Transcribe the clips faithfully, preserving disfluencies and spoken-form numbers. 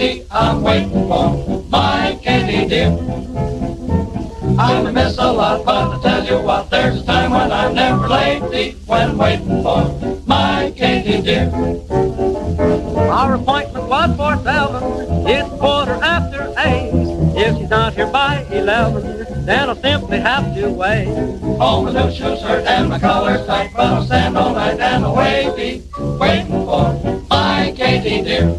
lady I'm waiting for, my Katie dear. I'm a miss a lot, but I tell you what, there's a time when I'm never late when waiting for my Katie dear. Our appointment was for seven, it's quarter after eight. If she's not here by eleven, then I'll simply have to wait. Oh, my new shoes hurt and my collar's tight, but I'll stand all night and away be waiting for my Katie dear.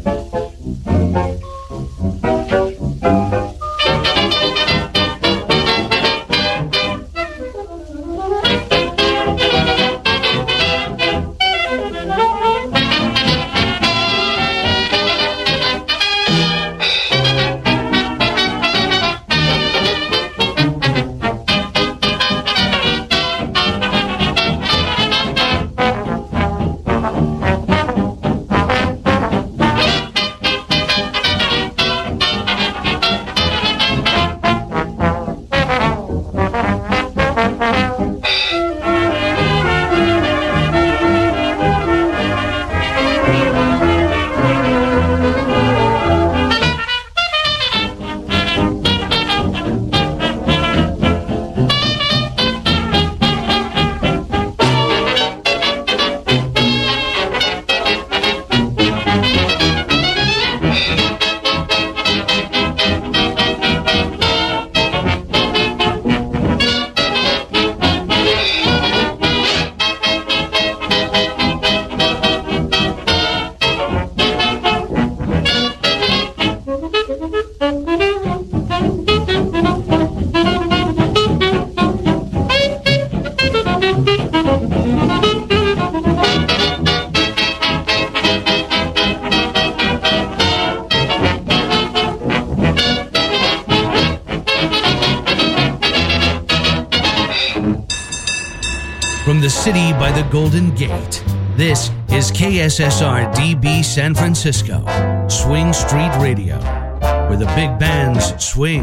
From the city by the Golden Gate, this is K S S R D B San Francisco, Swing Street Radio, where the big bands swing.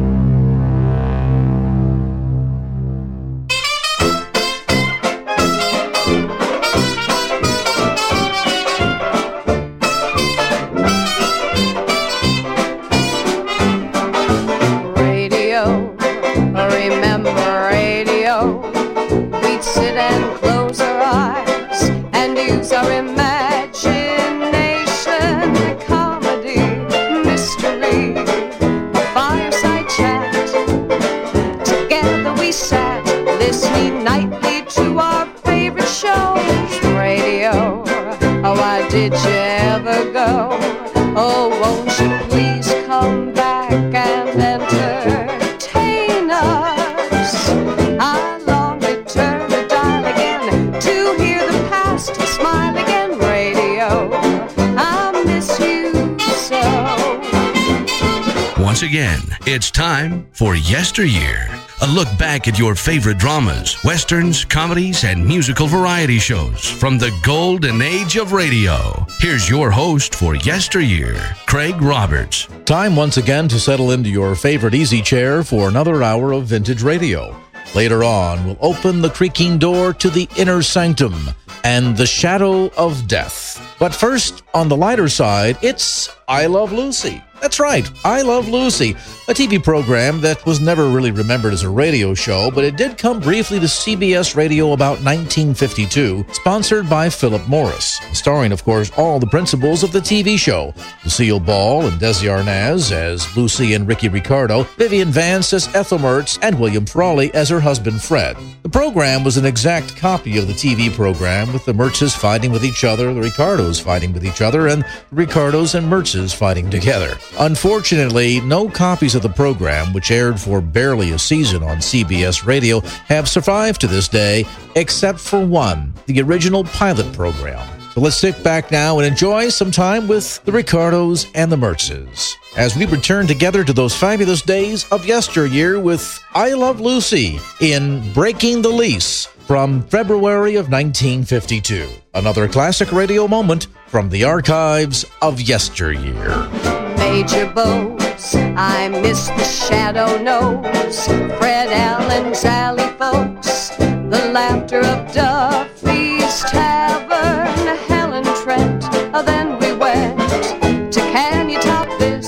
Did you ever go? Oh, won't you please come back and entertain us? I long to turn the dial again to hear the past smile again. Radio, I miss you so. Once again, it's time for Yesteryear. A look back at your favorite dramas, westerns, comedies, and musical variety shows from the golden age of radio. Here's your host for Yesteryear, Craig Roberts. Time once again to settle into your favorite easy chair for another hour of vintage radio. Later on, we'll open the creaking door to the inner sanctum and the shadow of death. But first, on the lighter side, it's I Love Lucy. That's right, I Love Lucy, a T V program that was never really remembered as a radio show, but it did come briefly to C B S Radio about nineteen fifty-two, sponsored by Philip Morris, starring, of course, all the principals of the T V show. Lucille Ball and Desi Arnaz as Lucy and Ricky Ricardo, Vivian Vance as Ethel Mertz, and William Frawley as her husband Fred. The program was an exact copy of the T V program, with the Mertzes fighting with each other, the Ricardos fighting with each other, and the Ricardos and Mertzes fighting together. Unfortunately, no copies of the program, which aired for barely a season on C B S Radio, have survived to this day, except for one, the original pilot program. So let's sit back now and enjoy some time with the Ricardos and the Mertzes as we return together to those fabulous days of yesteryear with I Love Lucy in Breaking the Lease from February of nineteen fifty-two. Another classic radio moment from the archives of yesteryear. Major Bose, I miss the shadow nose, Fred Allen's alley folks, the laughter of Duffy's Tavern, Helen Trent. Then we went to Can You Top This?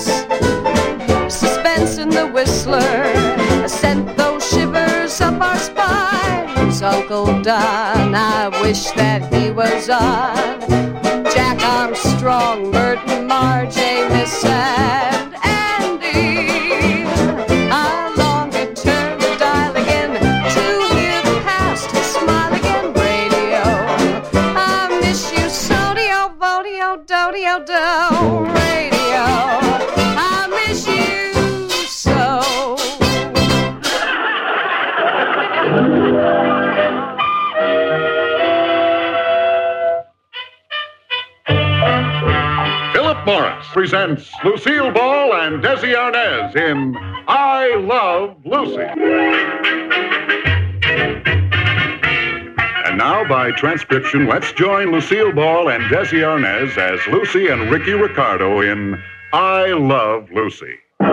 Uncle Don. I wish that he was on. Jack Armstrong, Burton, Marge, Amos, and Andy. I long to turn the dial again to hear the past smile again. Radio, I miss you, Sodio, Vodio, Dodio, Do. Radio, I miss you so. Philip Morris presents Lucille Ball and Desi Arnaz in I Love Lucy. And now, by transcription, let's join Lucille Ball and Desi Arnaz as Lucy and Ricky Ricardo in I Love Lucy.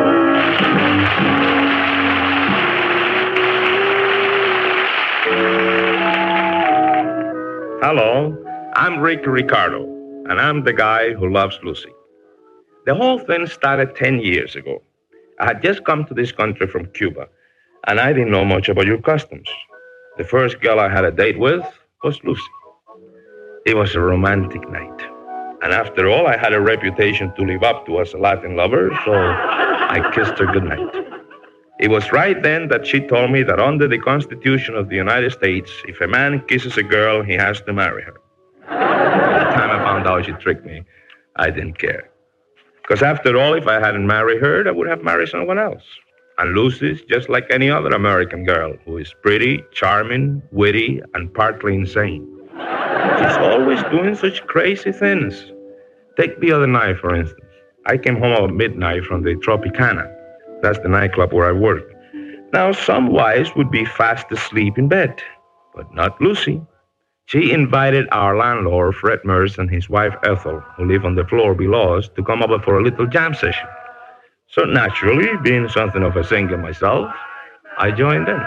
Hello, I'm Ricky Ricardo, and I'm the guy who loves Lucy. The whole thing started ten years ago. I had just come to this country from Cuba, and I didn't know much about your customs. The first girl I had a date with was Lucy. It was a romantic night. And after all, I had a reputation to live up to as a Latin lover, so I kissed her goodnight. It was right then that she told me that under the Constitution of the United States, if a man kisses a girl, he has to marry her. By the time I found out she tricked me, I didn't care. Because after all, if I hadn't married her, I would have married someone else. And Lucy's just like any other American girl who is pretty, charming, witty, and partly insane. She's always doing such crazy things. Take the other night, for instance. I came home about midnight from the Tropicana. That's the nightclub where I work. Now, some wives would be fast asleep in bed, but not Lucy. She invited our landlord, Fred Merce, and his wife, Ethel, who live on the floor below us, to come over for a little jam session. So naturally, being something of a singer myself, I joined in.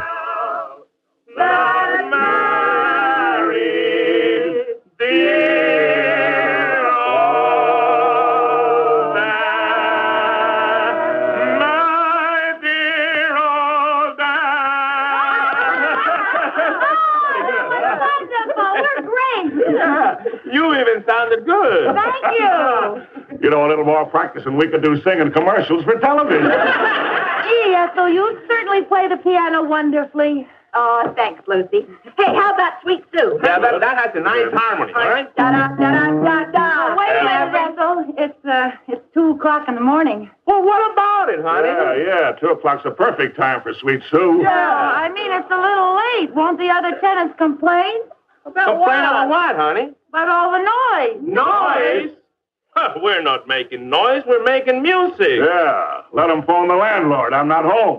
You even sounded good. Thank you. You know, a little more practice and we could do singing commercials for television. Gee, Ethel, you certainly play the piano wonderfully. Oh, thanks, Lucy. Hey, how about Sweet Sue? Yeah, that, that has a nice harmony, all right? Da-da-da-da-da-da. Wait a minute, Ethel. It's, uh, it's two o'clock in the morning. Well, what about it, honey? Yeah, yeah, two o'clock's the perfect time for Sweet Sue. Yeah, I mean, it's a little late. Won't the other tenants complain? About Complain about what, honey? About all the noise. Noise? Huh, we're not making noise. We're making music. Yeah, let him phone the landlord. I'm not home.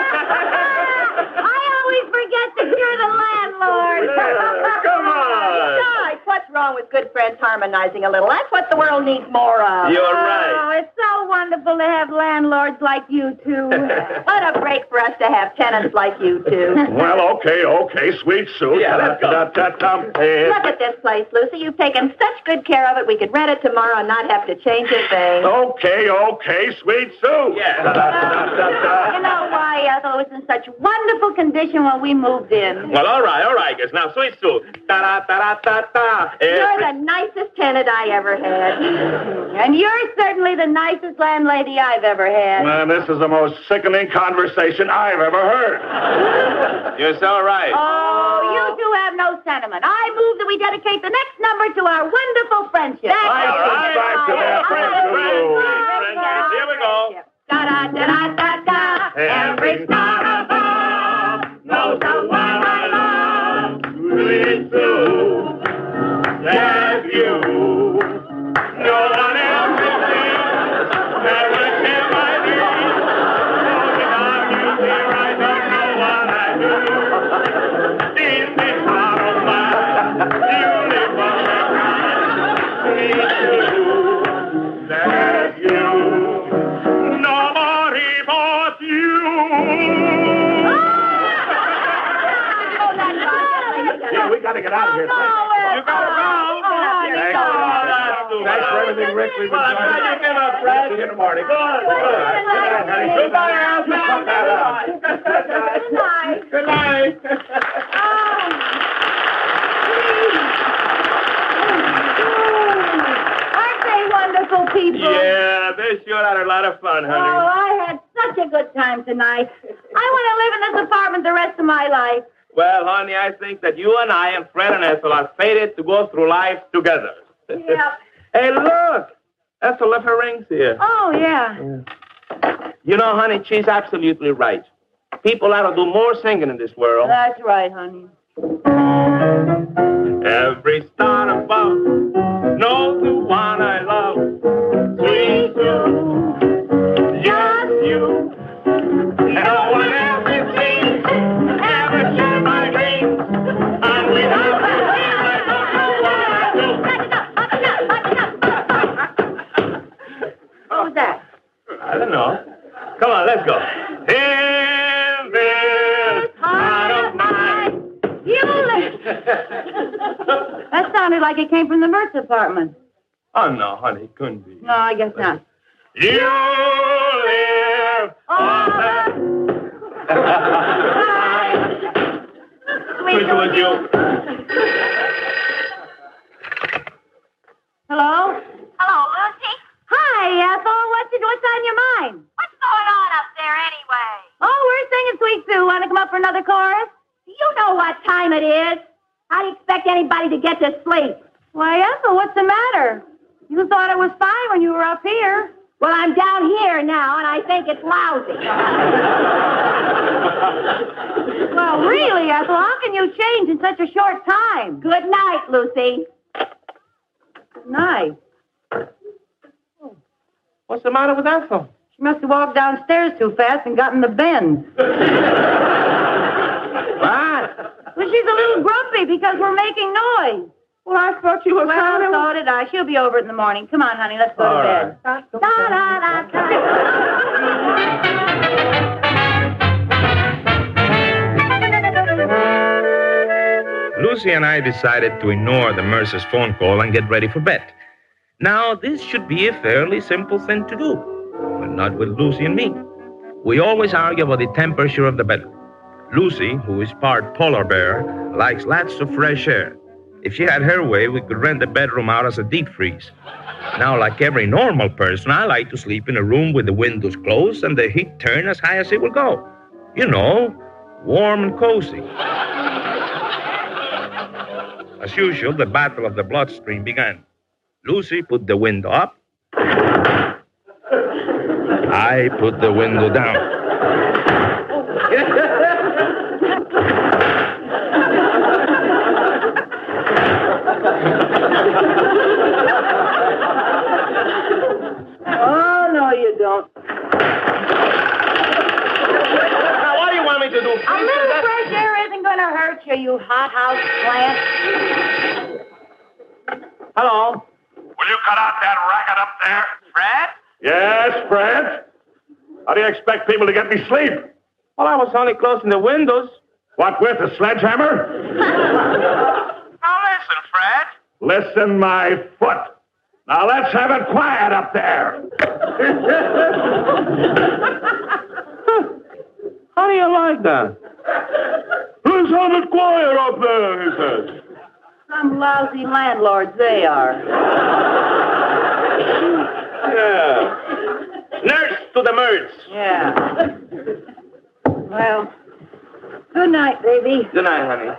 I always forget that you're the landlord. Yeah, come on. Besides, what's wrong with good friends harmonizing a little? That's what the world needs more of. You're right. Oh, it's so wonderful to have landlords like you two. What a break for us to have tenants like you two. Well, okay, okay, Sweet Sue. Yeah, let's go. Look at this place, Lucy. You've taken such good care of it, we could rent it tomorrow and not have to change a thing. Okay, okay, Sweet Sue. Yeah. You know why, Ethel, it was in such wonderful condition when we moved in. Well, all right, all right, guys. Now, Sweet Sue. Ta-da-ta-da-ta-ta. You're the nicest tenant I ever had. And you're certainly the nicest landlady I've ever had. Man, this is the most sickening conversation I've ever heard. You're so right. Oh, you two have no sentiment. I move that we dedicate the next number to our wonderful friendship. All right, back to that friendship. Friendship. Here we go. Da-da-da-da-da-da. Every star above knows the one I love. Sweet Sue, that's you. No one else is here. Never can I be. Without you here, I don't know what I do. In this heart of mine, you live on the ground. Sweet Sue, that's you. Nobody but you. Yeah, we got to get out of here. Oh, no, You gotta go. Thanks. Thanks for everything, Rick. We've Well, enjoyed you it. give up, Fred. See you in the morning. Good, good. Goodbye, Goodbye, Good night. Good night. Oh. Uncle. Yeah, they sure had a lot of fun, Oh, honey. I had such a good time tonight. I want to live in this apartment the rest of my life. Well, honey, I think that you and I and Fred and Ethel are fated to go through life together. Yeah. Hey, look. Ethel left her rings here. Oh, yeah. You know, honey, she's absolutely right. People ought to do more singing in this world. That's right, honey. Every star above knows the one I love. Sweet you, just you. No one else it seems ever shared my dreams. And without you here, I don't know what I do. What was that? I don't know. Come on, let's go. In this heart of mine. You live. That sounded like it came from the Mertz apartment. Oh, no, honey, it couldn't be. No, I guess not. You live on the... Sweet was you. Hello? Hello, Lucy. Hi, Ethel. What's, it, what's on your mind? What's going on up there anyway? Oh, we're singing Sweet Sue. Want to come up for another chorus? You know what time it is. How do you expect anybody to get to sleep? Why, Ethel, what's the matter? You thought it was fine when you were up here. Well, I'm down here now, and I think it's lousy. Well, really, Ethel, how can you change in such a short time? Good night, Lucy. Good night. What's the matter with Ethel? She must have walked downstairs too fast and got in the bend. What? Well, she's a little grumpy because we're making noise. Well, I thought you were Well, sounding... so did I. She'll be over in the morning. Come on, honey, let's go All to bed. right. Da, da, da, da. Lucy and I decided to ignore the Mercer's phone call and get ready for bed. Now, this should be a fairly simple thing to do, but not with Lucy and me. We always argue about the temperature of the bedroom. Lucy, who is part polar bear, likes lots of fresh air. If she had her way, we could rent the bedroom out as a deep freeze. Now, like every normal person, I like to sleep in a room with the windows closed and the heat turned as high as it will go. You know, warm and cozy. As usual, the battle of the bloodstream began. Lucy put the window up. I put the window down. Oh, no, you don't. Now, what do you want me to do? A little fresh air isn't going to hurt you, you hothouse plant. Hello? Will you cut out that racket up there, Fred? Yes, Fred? How do you expect people to get me sleep? Well, I was only closing the windows. What with, a sledgehammer? Now listen, Fred. Listen, my foot. Now let's have it quiet up there. How do you like that? Let's have it quiet up there, he says. Some lousy landlords they are. Yeah. Nurse to the Mertz. Yeah. Well, good night, baby. Good night, honey.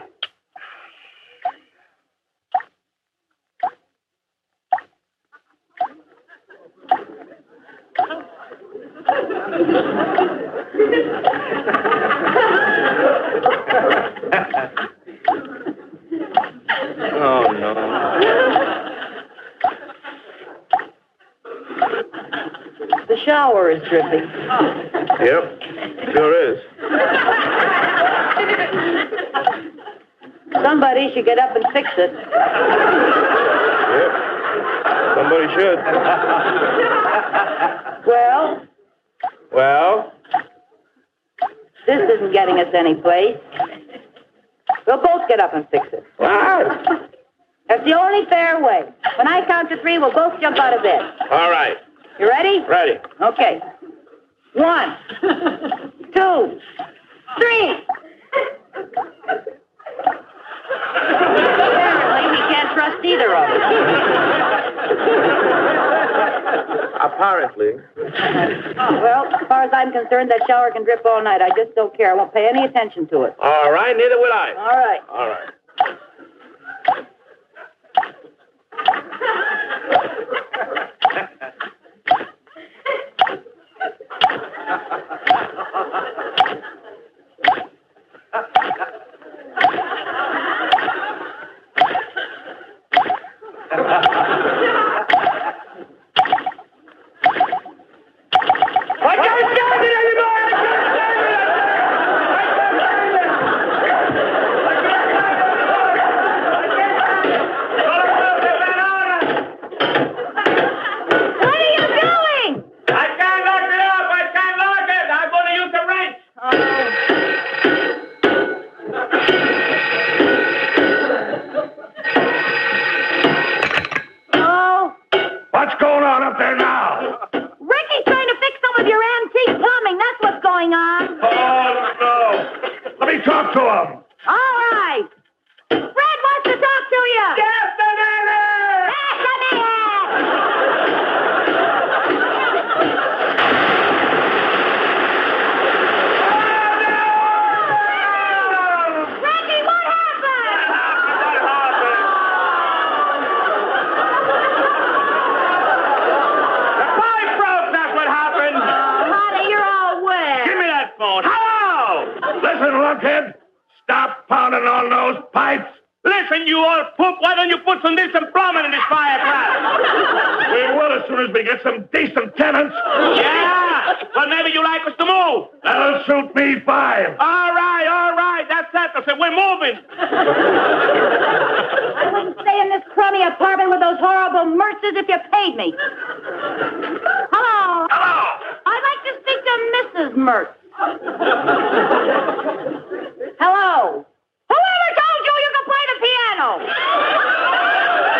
Oh, no. The shower is dripping. Yep, sure is. Somebody should get up and fix it. Yep. Somebody should. Well, Well? this isn't getting us any place. We'll both get up and fix it. What? That's the only fair way. When I count to three, we'll both jump out of bed. All right. You ready? Ready. Okay. One, two, three. Apparently, we can't trust either of us. apparently. Well, as far as I'm concerned, that shower can drip all night. I just don't care. I won't pay any attention to it. All right, neither will I. All right. All right. I can't stand it anymore! What are you doing? I can't lock it up! I can't lock it! I'm going to use the wrench! Oh, What's going on up there now? Ricky's trying to fix some of your antique plumbing. That's what's going on. Oh, no. Let me talk to him. All right. Fred wants to talk to you. Yes, banana! Yes, come here. Ricky, what happened? The pipe broke, that's what happened! Honey, you're all wet. Give me that phone. Hello! Listen, lunkhead. Stop pounding on those pipes. Listen, you old poop, why don't you put some decent plumbing in this fireplace? We will as soon as we get some decent tenants. Yeah, but maybe you like us to move. That'll suit me fine. All right, all right, that's settled. So we're moving. I wouldn't stay in this crummy apartment with those horrible Merces if you paid me. Hello. Hello. I'd like to speak to Missus Mertz. Hello. Whoever told you you could play the piano?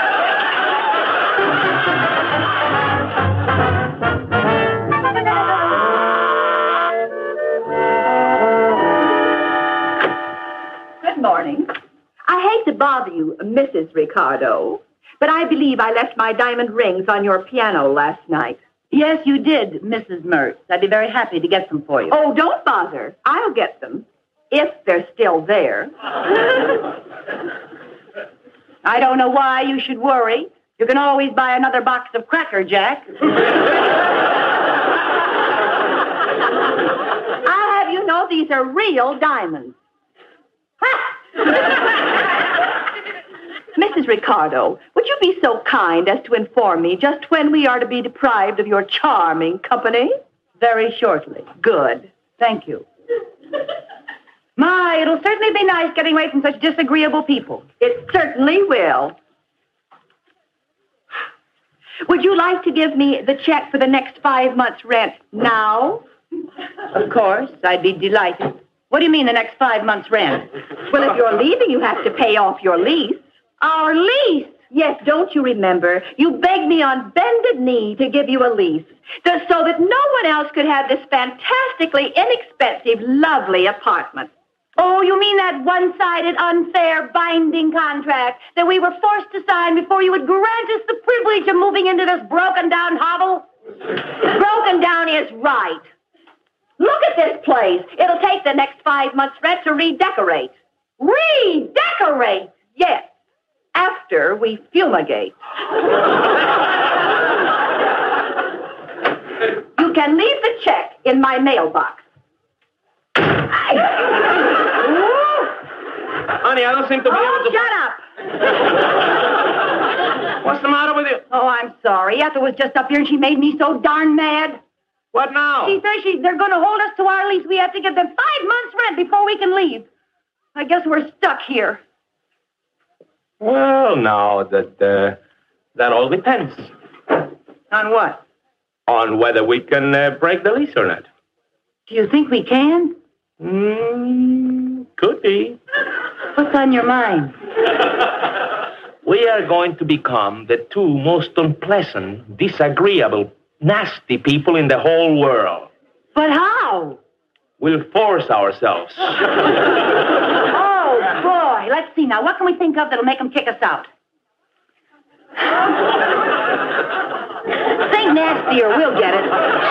Good morning. I hate to bother you, Missus Ricardo, but I believe I left my diamond rings on your piano last night. Yes, you did, Missus Mertz. I'd be very happy to get them for you. Oh, don't bother. I'll get them, if they're still there. I don't know why you should worry. You can always buy another box of Cracker Jack. I'll have you know these are real diamonds. Missus Ricardo, would you be so kind as to inform me just when we are to be deprived of your charming company? Very shortly. Good. Thank you. My, it'll certainly be nice getting away from such disagreeable people. It certainly will. Would you like to give me the check for the next five months' rent now? Of course, I'd be delighted. What do you mean, the next five months' rent? Well, if you're leaving, you have to pay off your lease. Our lease? Yes, don't you remember? You begged me on bended knee to give you a lease, just so that no one else could have this fantastically inexpensive, lovely apartment. Oh, you mean that one-sided, unfair, binding contract that we were forced to sign before you would grant us the privilege of moving into this broken-down hovel? Broken down is right. Look at this place. It'll take the next five months' rent to redecorate. Redecorate? Yes. After we fumigate. You can leave the check in my mailbox. Honey, I don't seem to be Oh, able to... shut up. What's the matter with you? Oh, I'm sorry. Ethel was just up here and she made me so darn mad. What now? She says she, they're going to hold us to our lease. We have to give them five months' rent before we can leave. I guess we're stuck here. Well, now, that, uh, that all depends. On what? On whether we can uh, break the lease or not. Do you think we can? Mm, could be. What's on your mind? We are going to become the two most unpleasant, disagreeable, nasty people in the whole world. But how? We'll force ourselves. Oh, boy. Let's see now. What can we think of that'll make them kick us out? See? Think nasty or we'll get it.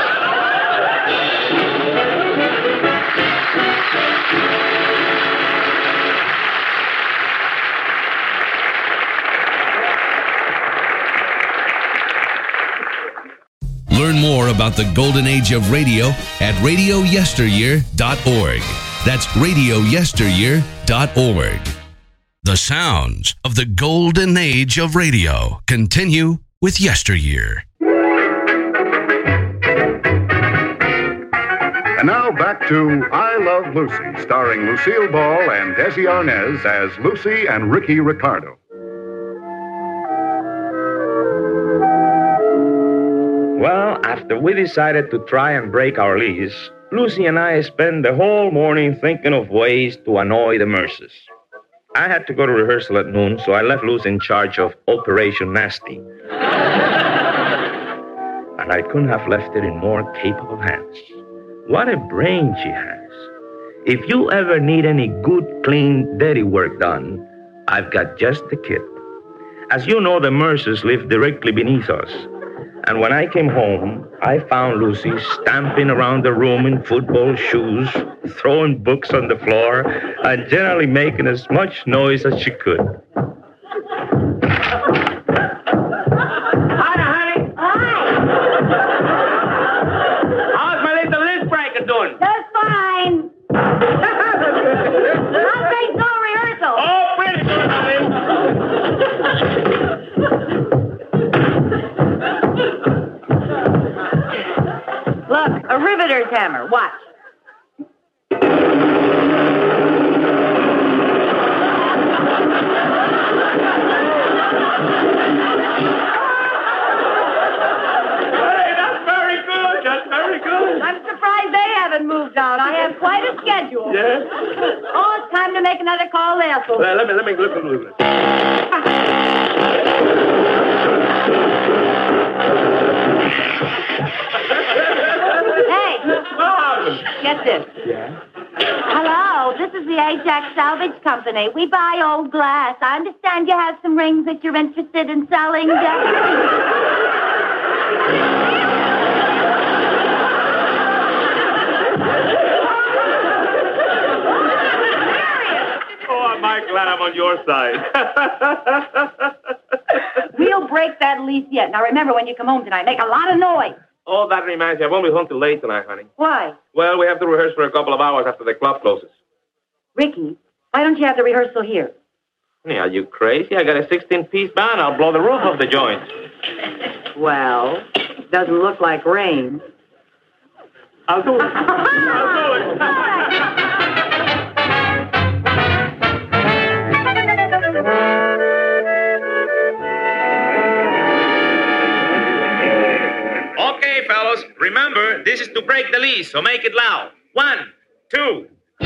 Learn more about the golden age of radio at radio yesteryear dot org. That's radio yesteryear dot org. The sounds of the golden age of radio continue with Yesteryear. And now back to I Love Lucy, starring Lucille Ball and Desi Arnaz as Lucy and Ricky Ricardo. Well, after we decided to try and break our lease, Lucy and I spent the whole morning thinking of ways to annoy the Merces. I had to go to rehearsal at noon, so I left Lucy in charge of Operation Nasty. And I couldn't have left it in more capable hands. What a brain she has. If you ever need any good, clean, dirty work done, I've got just the kit. As you know, the Merces live directly beneath us. And when I came home, I found Lucy stamping around the room in football shoes, throwing books on the floor, and generally making as much noise as she could. Hi, honey. Hi. How's my little list breaker doing? Just fine. How's things no rehearsal? Oh, pretty good, honey. Look, a riveter's hammer. Watch. Hey, that's very good. That's very good. I'm surprised they haven't moved out. I have quite a schedule. Yes? Oh, it's time to make another call, Ethel. Let, let me, let me look at this. Hey, get this. Yeah? Hello, this is the Ajax Salvage Company. We buy old glass. I understand you have some rings that you're interested in selling. Oh, I'm mighty glad I'm on your side. We'll break that lease yet. Now remember, when you come home tonight, make a lot of noise. Oh, that reminds me. I won't be home till late tonight, honey. Why? Well, we have to rehearse for a couple of hours after the club closes. Ricky, why don't you have the rehearsal here? Honey, are you crazy? I got a sixteen-piece band. I'll blow the roof off the joint. Well, doesn't look like rain. I'll do it. I'll do it. Okay, fellas, remember, this is to break the lease, so make it loud. One, two.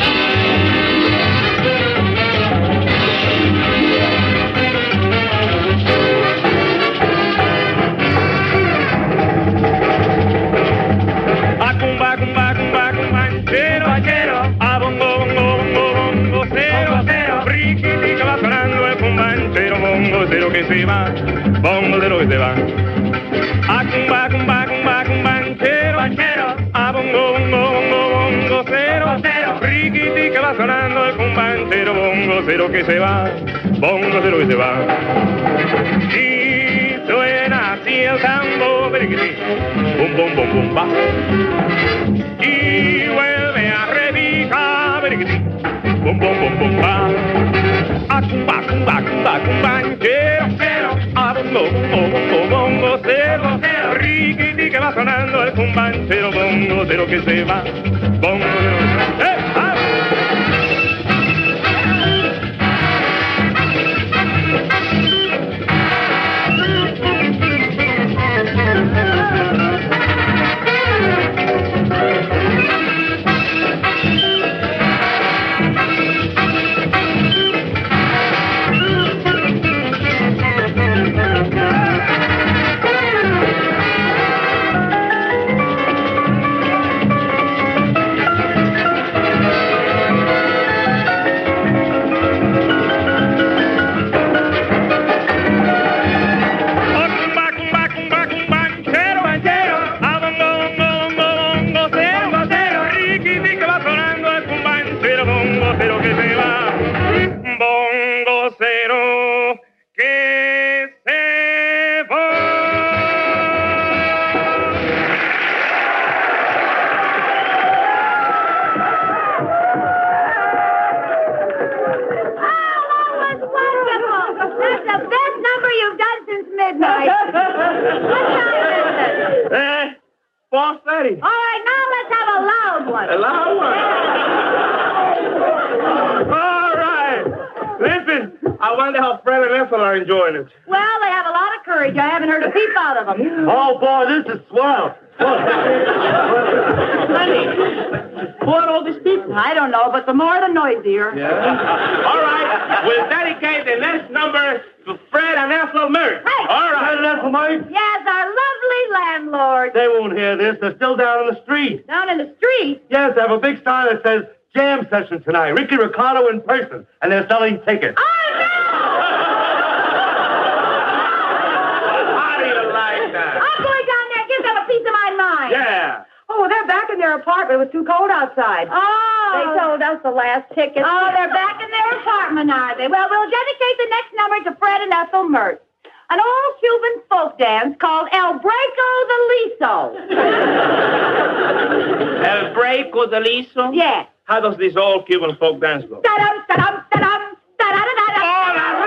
Acumba, cumba, cumba, cumbanchero, vaquero, a bongo, bongo, bongo, bongo, cero, cero, riquitica va sonando el cumbanchero, bongo, cero que se va, bongo, cero que se va. Acumba, cumba, cumba, cumbanchero, vaquero, a bongo, bongo, bongo, bongo, cero, cero, riquitica va sonando el cumbanchero, bongo, cero que se va, bongo, cero que se va. Y suena así el tambor, periquití, bum, bum, bum, bum, va. Y vuelve a repicar, periquití, bum, bum, bum, bum, va. Acumba, cumba, cumba, cumbanchero, cero, a bongo, bongo, bongo, bongo, cero, cero, riquití que va sonando el cumbanchero, bongo, cero que se va, bongo, cero que se va. ¡Eh, ah! Good night. What time is it? Eh, four thirty. All right, now let's have a loud one. A loud one. All right. Listen, I wonder how Fred and Ethel are enjoying it. Well, they have a lot of courage. I haven't heard a peep out of them. Oh, boy, this is swell. Honey, who are all these people? I don't know, but the more the noisier. Yeah. All right. We'll dedicate the next number to Fred and Ethel Merck. Hey. All right. Fred and Ethel Merck? Yes, our lovely landlord. They won't hear this. They're still down in the street. Down in the street? Yes, they have a big sign that says jam session tonight. Ricky Ricardo in person. And they're selling tickets. Oh, no! How do you like that? I'm going down there and give them a piece of my mind. Yeah. Oh, they're back in their apartment. It was too cold outside. Oh. They told us the last ticket. Oh, they're back in their apartment, are they? Well, we'll dedicate the next number to Fred and Ethel Mertz. An old Cuban folk dance called El Breco the Liso. El Breco the Liso? Yes. How does this old Cuban folk dance go? Da-dum, da-dum, da-dum, da-da-da-da-da. Oh, la, la.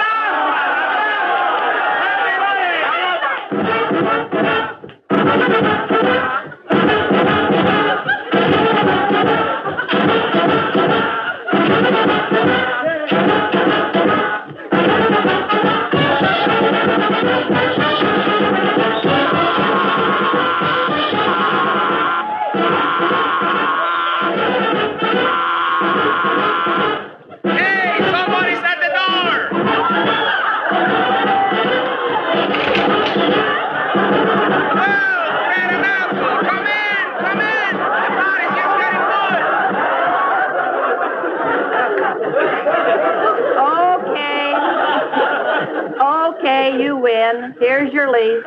Okay, you win. Here's your lease.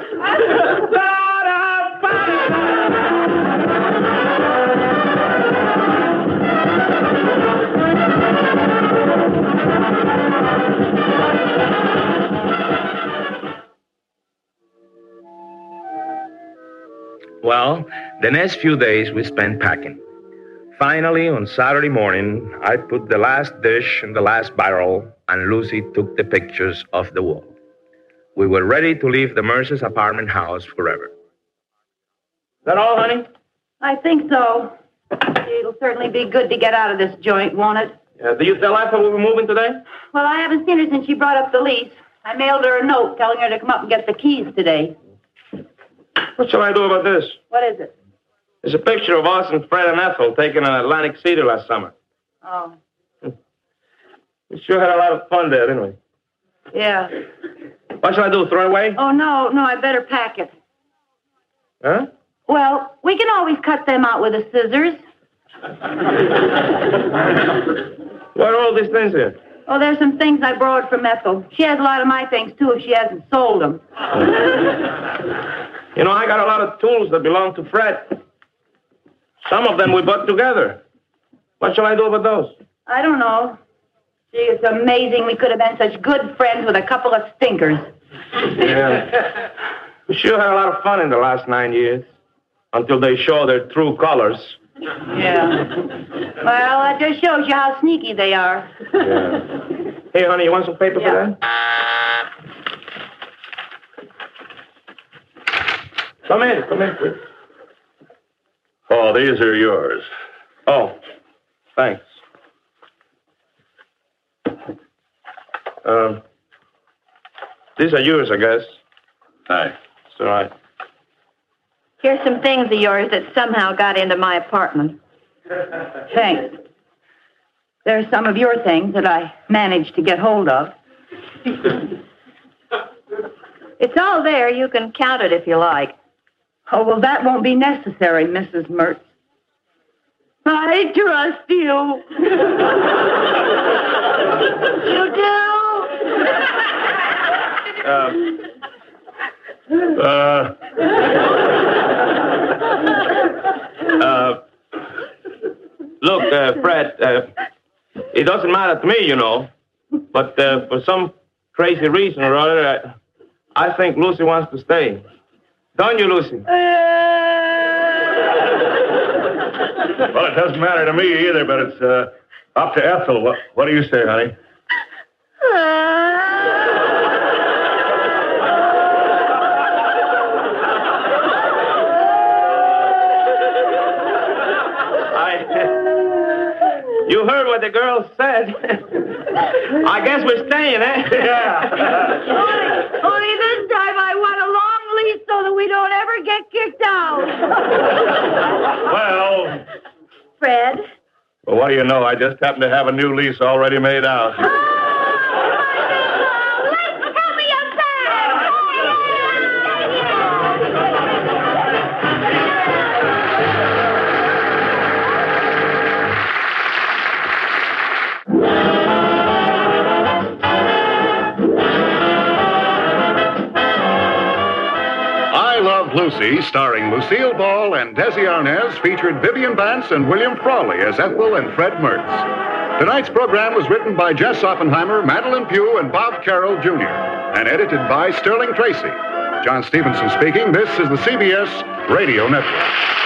Well, the next few days we spent packing. Finally, on Saturday morning, I put the last dish in the last barrel, and Lucy took the pictures off the wall. We were ready to leave the Mercer's apartment house forever. Is that all, honey? I think so. It'll certainly be good to get out of this joint, won't it? Yeah, do you tell Ethel we'll be moving today? Well, I haven't seen her since she brought up the lease. I mailed her a note telling her to come up and get the keys today. What shall I do about this? What is it? There's a picture of us and Fred and Ethel taken in Atlantic City last summer. Oh. We sure had a lot of fun there, didn't we? Yeah. What shall I do, throw it away? Oh, no, no, I better pack it. Huh? Well, we can always cut them out with the scissors. What are all these things here? Oh, there's some things I borrowed from Ethel. She has a lot of my things, too, if she hasn't sold them. You know, I got a lot of tools that belong to Fred. Some of them we bought together. What shall I do about those? I don't know. Gee, it's amazing we could have been such good friends with a couple of stinkers. Yeah. We sure had a lot of fun in the last nine years. Until they show their true colors. Yeah. Well, that just shows you how sneaky they are. Yeah. Hey, honey, you want some paper Yeah. for that? Come in, come in, please. Oh, these are yours. Oh, thanks. Um, these are yours, I guess. Thanks. It's all right. Here's some things of yours that somehow got into my apartment. Thanks. There's some of your things that I managed to get hold of. It's all there. You can count it if you like. Oh, well, that won't be necessary, Missus Mertz. I trust you. You do? Uh, uh, uh, look, uh, Fred, uh, it doesn't matter to me, you know, but uh, for some crazy reason or other, uh, I think Lucy wants to stay. Don't you, Lucy? Well, it doesn't matter to me either, but it's uh, up to Ethel. What, what do you say, honey? You heard what the girl said. I guess we're staying, eh? Yeah. Only, only this time I want a long lease so that we don't ever get kicked out. Well, Fred? well, what do you know? I just happen to have a new lease already made out. Lucy, starring Lucille Ball and Desi Arnaz, featured Vivian Vance and William Frawley as Ethel and Fred Mertz. Tonight's program was written by Jess Oppenheimer, Madeline Pugh, and Bob Carroll, Junior, and edited by Sterling Tracy. John Stevenson speaking. This is the C B S Radio Network.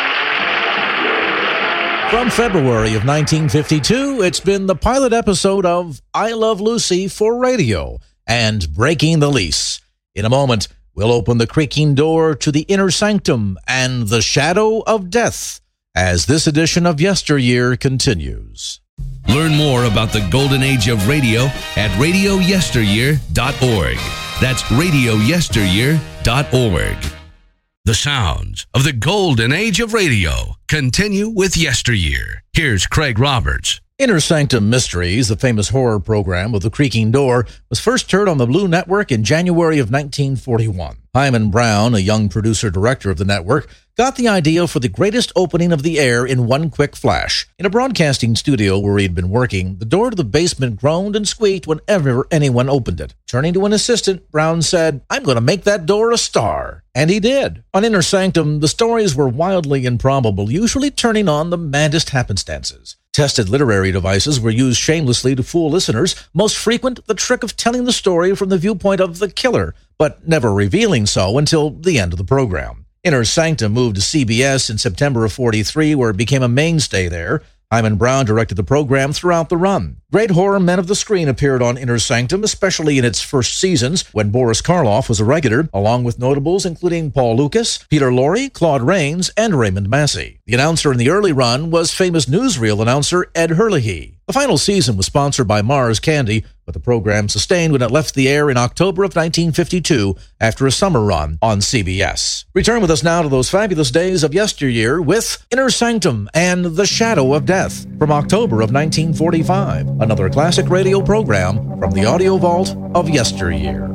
From February of nineteen fifty-two, it's been the pilot episode of I Love Lucy for radio and Breaking the Lease. In a moment, we'll open the creaking door to the inner sanctum and the shadow of death as this edition of Yesteryear continues. Learn more about the golden age of radio at radio yesteryear dot org. That's radio yesteryear dot org. The sounds of the golden age of radio continue with Yesteryear. Here's Craig Roberts. Inner Sanctum Mysteries, the famous horror program with the creaking door, was first heard on the Blue Network in January of nineteen forty-one. Hyman Brown, a young producer-director of the network, got the idea for the greatest opening of the air in one quick flash. In a broadcasting studio where he'd been working, the door to the basement groaned and squeaked whenever anyone opened it. Turning to an assistant, Brown said, "I'm going to make that door a star." And he did. On Inner Sanctum, the stories were wildly improbable, usually turning on the maddest happenstances. Tested literary devices were used shamelessly to fool listeners, most frequent the trick of telling the story from the viewpoint of the killer, but never revealing so until the end of the program. Inner Sanctum moved to C B S in September of forty-three, where it became a mainstay there. Hyman Brown directed the program throughout the run. Great horror men of the screen appeared on Inner Sanctum, especially in its first seasons, when Boris Karloff was a regular, along with notables including Paul Lucas, Peter Lorre, Claude Rains, and Raymond Massey. The announcer in the early run was famous newsreel announcer Ed Herlihy. The final season was sponsored by Mars Candy, but the program sustained when it left the air in October of nineteen fifty-two after a summer run on C B S. Return with us now to those fabulous days of yesteryear with Inner Sanctum and The Shadow of Death from October of nineteen forty-five, another classic radio program from the audio vault of yesteryear.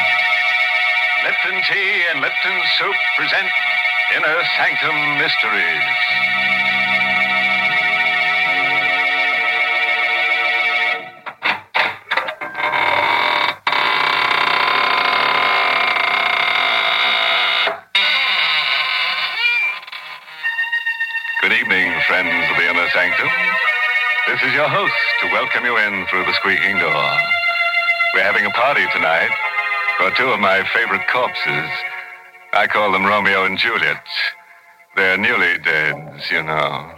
Lipton Tea and Lipton Soup present Inner Sanctum Mysteries. Good evening, friends of the Inner Sanctum. This is your host to welcome you in through the squeaking door. We're having a party tonight for two of my favorite corpses. I call them Romeo and Juliet. They're newly deads, you know.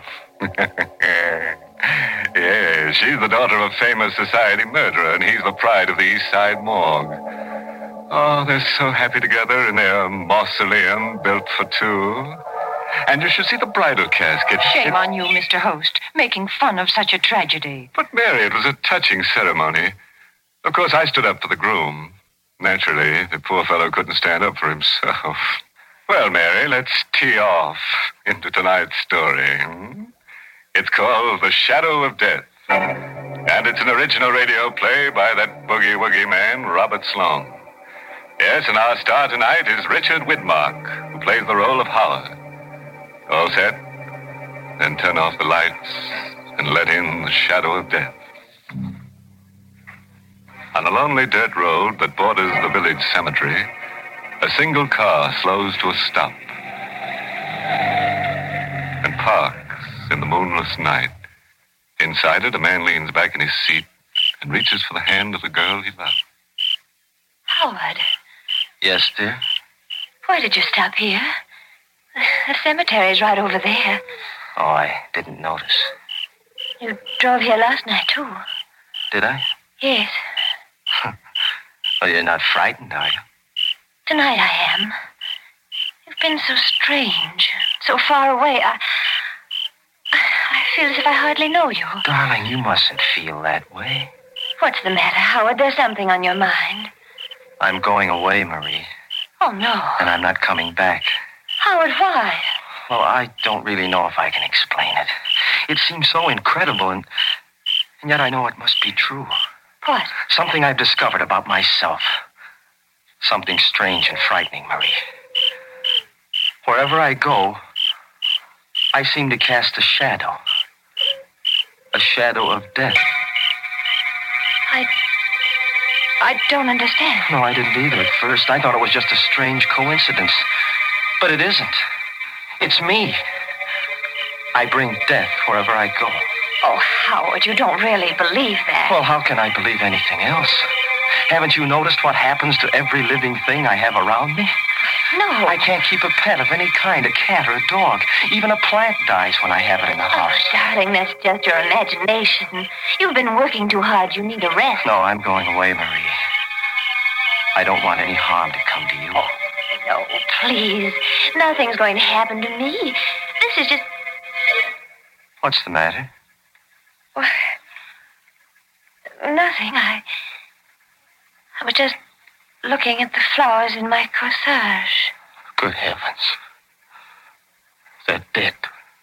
Yes, she's the daughter of a famous society murderer, and he's the pride of the East Side morgue. Oh, they're so happy together in their mausoleum built for two. And you should see the bridal casket. Shame on you, Mister Host, making fun of such a tragedy. But, Mary, it was a touching ceremony. Of course, I stood up for the groom. Naturally, the poor fellow couldn't stand up for himself. Well, Mary, let's tee off into tonight's story. Hmm? It's called The Shadow of Death. And it's an original radio play by that boogie-woogie man, Robert Sloan. Yes, and our star tonight is Richard Widmark, who plays the role of Howard. All set? Then turn off the lights and let in the shadow of death. On a lonely dirt road that borders the village cemetery, a single car slows to a stop and parks in the moonless night. Inside it, a man leans back in his seat and reaches for the hand of the girl he loves. Howard, Yes, dear? why did you stop here? The cemetery's right over there. Oh, I didn't notice. You drove here last night, too. Did I? Yes. Oh, you're not frightened, are you? Tonight I am. You've been so strange, so far away. I, I feel as if I hardly know you. Darling, you mustn't feel that way. What's the matter, Howard? There's something on your mind. I'm going away, Marie, Oh, no. and I'm not coming back. Howard, why? Well, I don't really know if I can explain it. It seems so incredible, and, and yet I know it must be true. What? Something I've discovered about myself. Something strange and frightening, Marie. Wherever I go, I seem to cast a shadow. A shadow of death. I... I don't understand. No, I didn't either at first. I thought it was just a strange coincidence. But it isn't. It's me. I bring death wherever I go. Oh, Howard, you don't really believe that. Well, how can I believe anything else? Haven't you noticed what happens to every living thing I have around me? No. I can't keep a pet of any kind, a cat or a dog. Even a plant dies when I have it in the house. Oh, darling, that's just your imagination. You've been working too hard. You need a rest. No, I'm going away, Marie. I don't want any harm to come to you. Oh, no, please. Nothing's going to happen to me. This is just... What's the matter? Well, nothing. I... I was just looking at the flowers in my corsage. Good heavens. They're dead.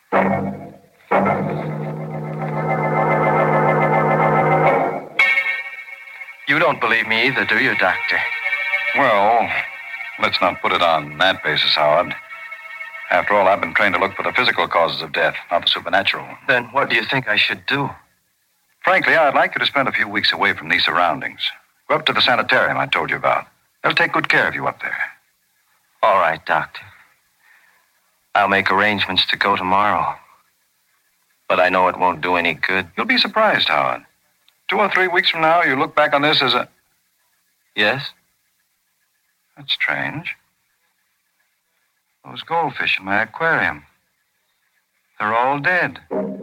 You don't believe me either, do you, Doctor? Well, let's not put it on that basis, Howard. After all, I've been trained to look for the physical causes of death, not the supernatural. Then what do you think I should do? Frankly, I'd like you to spend a few weeks away from these surroundings. Go up to the sanitarium I told you about. They'll take good care of you up there. All right, Doctor. I'll make arrangements to go tomorrow. But I know it won't do any good. You'll be surprised, Howard. Two or three weeks from now, you look back on this as a... Yes? That's strange. Those goldfish in my aquarium. They're all dead.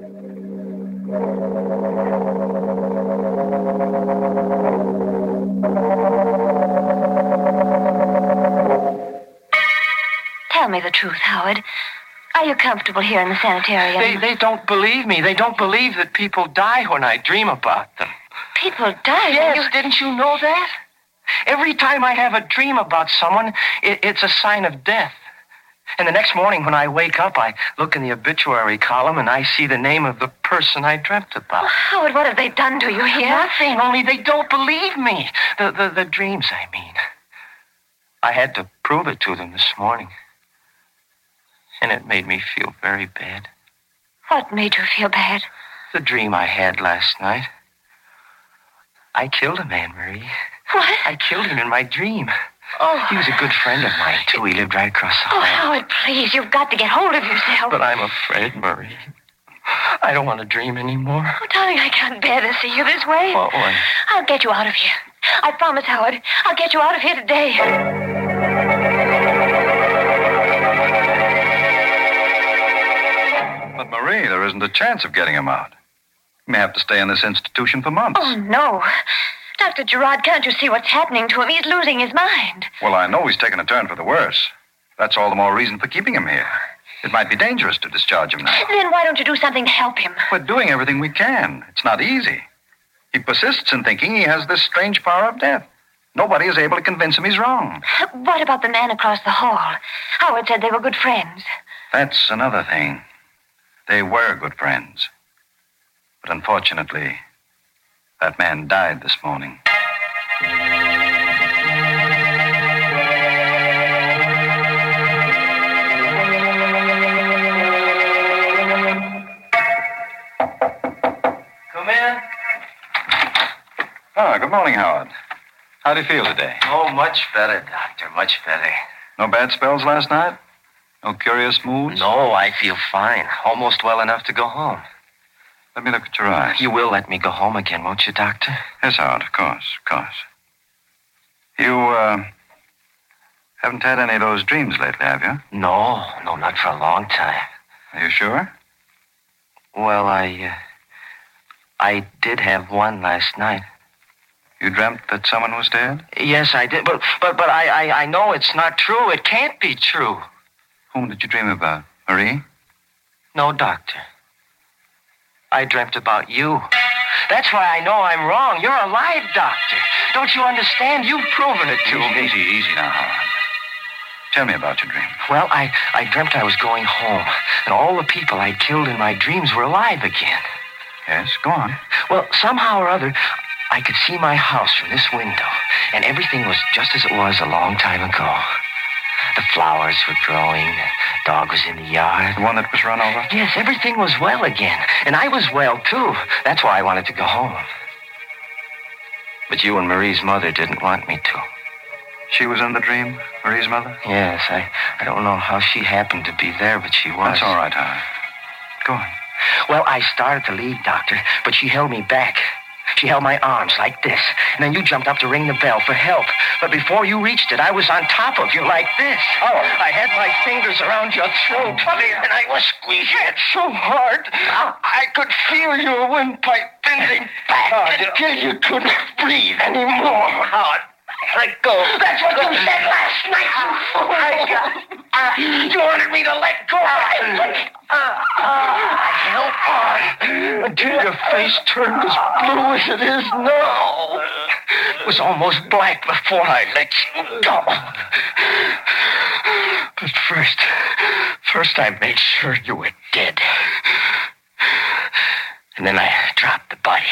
Tell me the truth, Howard. Are you comfortable here in the sanitarium? They, they don't believe me. They don't believe that people die when I dream about them. People die? Yes, You... didn't you know that? Every time I have a dream about someone, it, it's a sign of death. And the next morning when I wake up, I look in the obituary column and I see the name of the person I dreamt about. Oh, Howard, what have they done to you here? Nothing, only they don't believe me. The, the, the dreams, I mean. I had to prove it to them this morning. And it made me feel very bad. What made you feel bad? The dream I had last night. I killed a man, Marie. What? I killed him in my dream. Oh. He was a good friend of mine, too. He lived right across the Oh, hall. Howard, please, you've got to get hold of yourself. But I'm afraid, Marie. I don't want to dream anymore. Oh, darling, I can't bear to see you this way. What one? I'll get you out of here. I promise, Howard. I'll get you out of here today. But, Marie, there isn't a chance of getting him out. He may have to stay in this institution for months. Oh, no. Doctor Gerard, can't you see what's happening to him? He's losing his mind. Well, I know he's taken a turn for the worse. That's all the more reason for keeping him here. It might be dangerous to discharge him now. Then why don't you do something to help him? We're doing everything we can. It's not easy. He persists in thinking he has this strange power of death. Nobody is able to convince him he's wrong. What about the man across the hall? Howard said they were good friends. That's another thing. They were good friends. But unfortunately, that man died this morning. Come in. Ah, good morning, Howard. How do you feel today? Oh, much better, Doctor, much better. No bad spells last night? No curious moods? No, I feel fine. Almost well enough to go home. Let me look at your eyes. You will let me go home again, won't you, Doctor? Yes, Howard, of course, of course. You, uh, haven't had any of those dreams lately, have you? No, no, not for a long time. Are you sure? Well, I, uh, I did have one last night. You dreamt that someone was dead? Yes, I did, but but but I, I, I know it's not true. It can't be true. Whom did you dream about? Marie? No, Doctor. I dreamt about you. That's why I know I'm wrong. You're a lie doctor. Don't you understand? You've proven it to me. Easy, easy now, Howard. Tell me about your dream. Well, I, I dreamt I was going home, and all the people I'd killed in my dreams were alive again. Yes, go on. Well, somehow or other, I could see my house from this window, and everything was just as it was a long time ago. The flowers were growing, the dog was in the yard. The one that was run over? Yes, everything was well again, and I was well, too. That's why I wanted to go home. But you and Marie's mother didn't want me to. She was in the dream, Marie's mother? Yes, I, I don't know how she happened to be there, but she was. That's all right, Howard. Go on. Well, I started to leave, Doctor, but she held me back. She held my arms like this, and then you jumped up to ring the bell for help. But before you reached it, I was on top of you like this. Oh, I had my fingers around your throat, and I was squeezing it so hard, I could feel your windpipe bending back until you couldn't breathe anymore. Howard, let go. That's what you said last night, you fool. Uh, you wanted me to let go. I, uh, I held on until your face turned as blue as it is now. It was almost black before I let you go. But first, first I made sure you were dead. And then I dropped the body.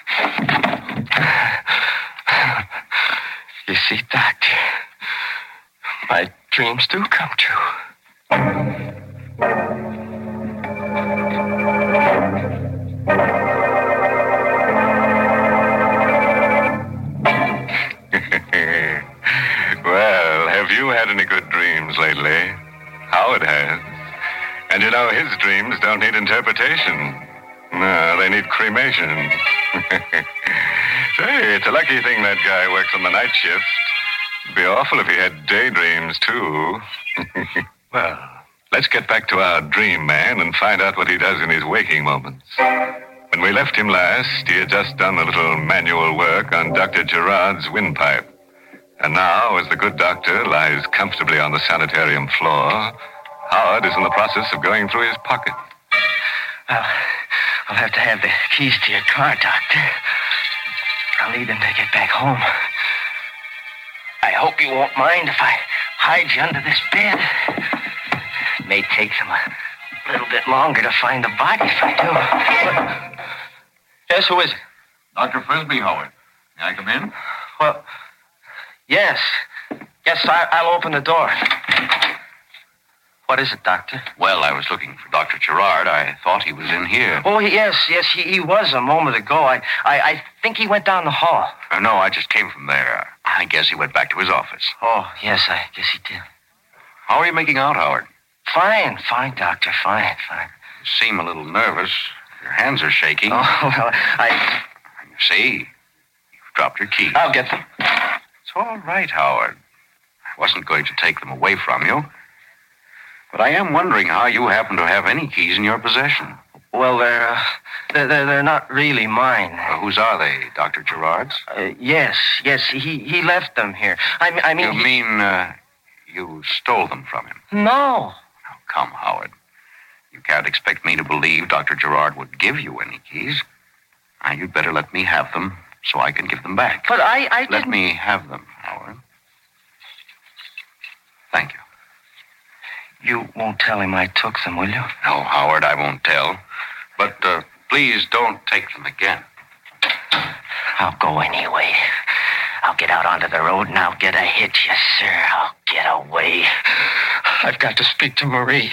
You see, Doctor, my dreams do come true. Well, have you had any good dreams lately? Howard has. And you know, his dreams don't need interpretation. No, they need cremation. Say, it's a lucky thing that guy works on the night shift. It'd be awful if he had daydreams, too. Well, let's get back to our dream man and find out what he does in his waking moments. When we left him last, he had just done a little manual work on Doctor Gerard's windpipe. And now, as the good doctor lies comfortably on the sanitarium floor, Howard is in the process of going through his pocket. Well, I'll have to have the keys to your car, Doctor. I'll need them to get back home. I hope you won't mind if I hide you under this bed. It may take them a little bit longer to find the body if I do. But... Yes, who is it? Doctor Frisbee, Howard. May I come in? Well, yes. Yes, I, I'll open the door. What is it, Doctor? Well, I was looking for Doctor Gerard. I thought he was in here. Oh, yes, yes, he, he was a moment ago. I, I I think he went down the hall. Uh, no, I just came from there. I guess he went back to his office. Oh, yes, I guess he did. How are you making out, Howard? Fine, fine, Doctor, fine, fine. You seem a little nervous. Your hands are shaking. Oh, well, I... You see, you've dropped your keys. I'll get them. It's all right, Howard. I wasn't going to take them away from you. But I am wondering how you happen to have any keys in your possession. Well, they're, uh, they're, they're, they're not really mine. Uh, whose are they, Doctor Gerard's? Uh, yes, yes, he, he left them here. I, I mean... You mean uh, you stole them from him? No. Now, come, Howard. You can't expect me to believe Doctor Gerard would give you any keys. Now, you'd better let me have them so I can give them back. But I, I didn't... Let me have them, Howard. Thank you. You won't tell him I took them, will you? No, Howard, I won't tell. But uh, please don't take them again. I'll go anyway. I'll get out onto the road and I'll get a hit, yes, sir. I'll get away. I've got to speak to Marie.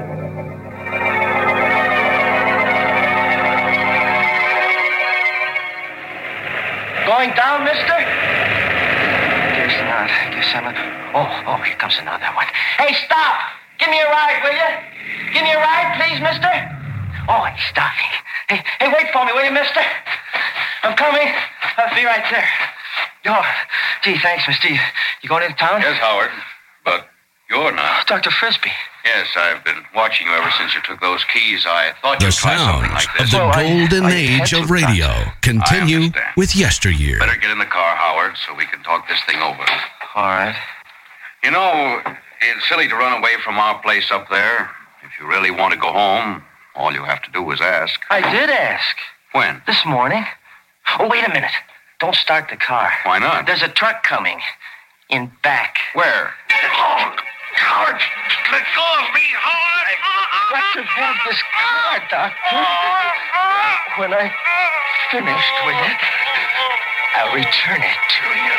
Going down, mister? Guess not. Guess I'm not. Oh, oh, here comes another one. Hey, stop! Give me a ride, will you? Give me a ride, please, mister. Oh, he's stopping. Hey, hey, wait for me, will you, mister? I'm coming. I'll be right there. Oh, gee, thanks, mister. You, you going into town? Yes, Howard. But you're not. Doctor Frisbee. Yes, I've been watching you ever since you took those keys. I thought you'd The try something like sounds this. of the Well, I- golden I age had of to, radio Doctor. continue I understand. with yesteryear. Better get in the car, Howard, so we can talk this thing over. All right. You know, it's silly to run away from our place up there. If you really want to go home, All you have to do is ask. I did ask. When? This morning. Oh, wait a minute. Don't start the car. Why not? There's a truck coming. In back. Where? Oh, Howard, let go of me, Howard. I've got to have this car, Doctor. When I'm finished with it, I'll return it to you.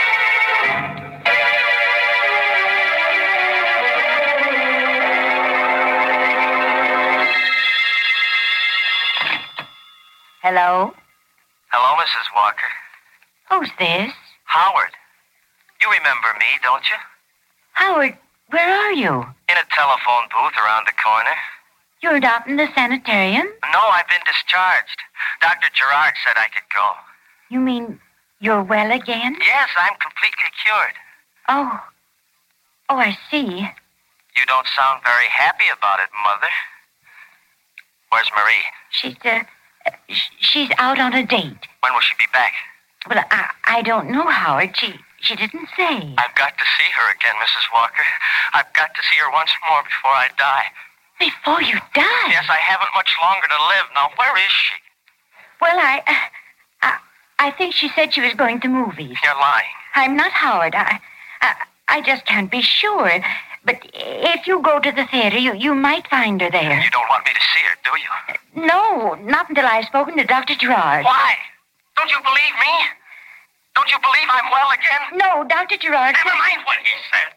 Hello? Hello, Missus Walker. Who's this? Howard. You remember me, don't you? Howard, where are you? In a telephone booth around the corner. You're out in the sanitarium? No, I've been discharged. Doctor Gerard said I could go. You mean you're well again? Yes, I'm completely cured. Oh. Oh, I see. You don't sound very happy about it, Mother. Where's Marie? She's, uh, she's out on a date. When will she be back? Well, I, I don't know, Howard. She, she didn't say. I've got to see her again, Missus Walker. I've got to see her once more before I die. Before you die? Yes, I haven't much longer to live. Now, where is she? Well, I, I, I think she said she was going to movies. You're lying. I'm not, Howard. I, I, I just can't be sure. But if you go to the theater, you, you might find her there. You don't want me to see her, do you? No, not until I've spoken to Doctor Gerard. Why? Don't you believe me? Don't you believe I'm well again? No, Doctor Gerard. Never mind what he said.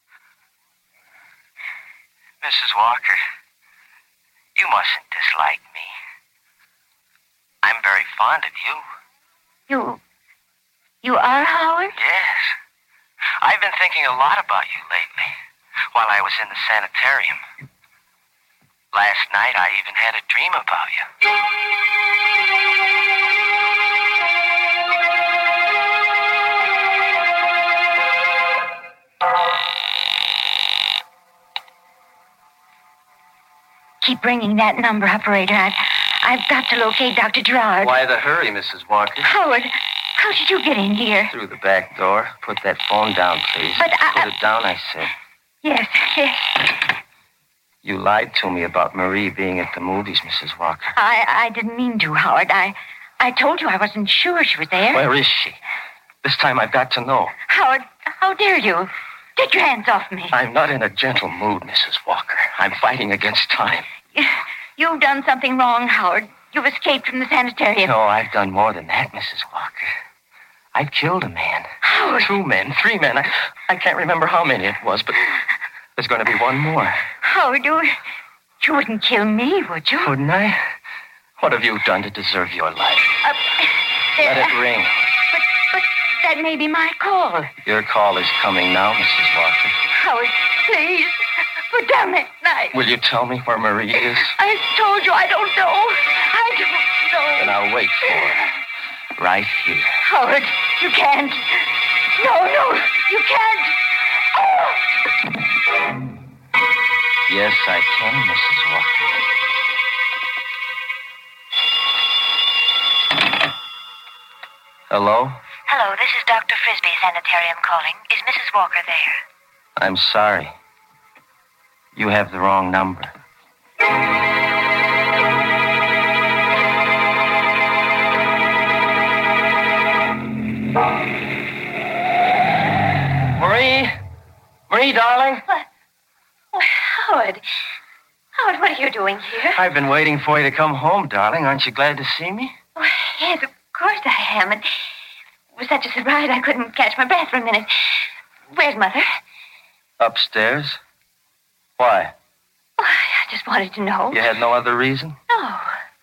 Missus Walker, you mustn't dislike me. I'm very fond of you. You... You are, Howard? Yes. I've been thinking a lot about you lately, while I was in the sanitarium. Last night, I even had a dream about you. Keep ringing that number, operator. I've, I've got to locate Doctor Gerard. Why the hurry, Missus Walker? Howard, how did you get in here? Through the back door. Put that phone down, please. But I... Put it down, I said. Yes, yes. You lied to me about Marie being at the movies, Missus Walker. I, I didn't mean to, Howard. I, I told you I wasn't sure she was there. Where is she? This time I've got to know. Howard, how dare you? Take your hands off me. I'm not in a gentle mood, Missus Walker. I'm fighting against time. You've done something wrong, Howard. You've escaped from the sanitarium. No, I've done more than that, Missus Walker. I've killed a man. Howard. Two men, three men. I, I can't remember how many it was, but there's going to be one more. Howard, you, you wouldn't kill me, would you? Wouldn't I? What have you done to deserve your life? Uh, Let it ring. But, but that may be my call. Your call is coming now, Missus Walker. Howard, please. For damn it, I... Will you tell me where Marie is? I told you I don't know. I don't know. Then I'll wait for her. Right here. Howard, you can't. No, no, you can't. Oh! Yes, I can, Missus Walker. Hello? Hello, this is Doctor Frisbee Sanitarium calling. Is Missus Walker there? I'm sorry. You have the wrong number. Marie? Marie, darling? What? Well, Howard. Howard, what are you doing here? I've been waiting for you to come home, darling. Aren't you glad to see me? Oh, yes, of course I am. It was such a surprise I couldn't catch my breath for a minute. Where's Mother? Upstairs. Why? Oh, I just wanted to know. You had no other reason? No.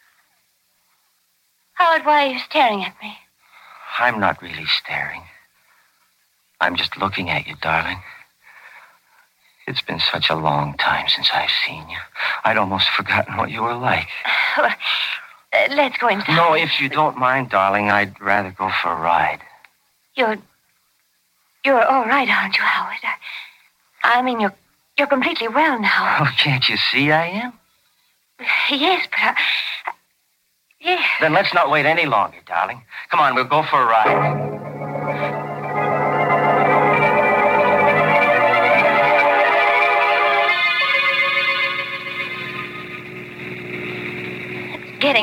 Howard, why are you staring at me? I'm not really staring. I'm just looking at you, darling. It's been such a long time since I've seen you. I'd almost forgotten what you were like. Well, uh, let's go inside. No, if you don't mind, darling, I'd rather go for a ride. You're... You're all right, aren't you, Howard? I, I mean, you're... You're completely well now. Oh, can't you see I am? Yes, but I... Yes. Then let's not wait any longer, darling. Come on, we'll go for a ride.